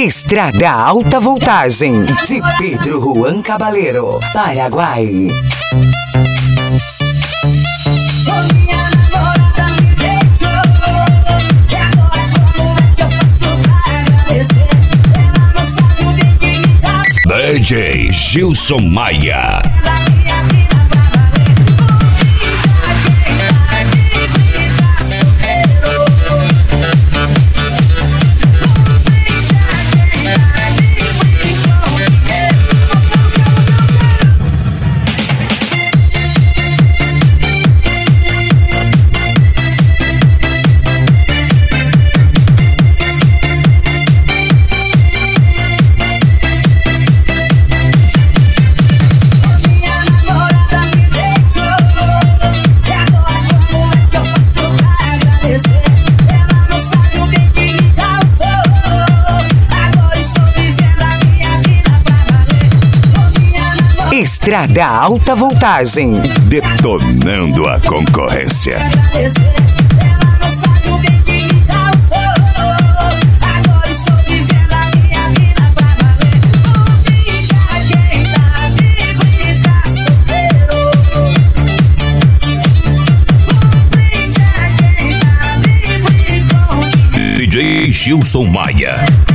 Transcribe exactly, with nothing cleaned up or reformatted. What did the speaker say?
Estrada Alta Voltagem, de Pedro Juan Caballero, Paraguai. D J Gilson Maia. Estrada Alta Voltagem, detonando a concorrência. D J Gilson Maia.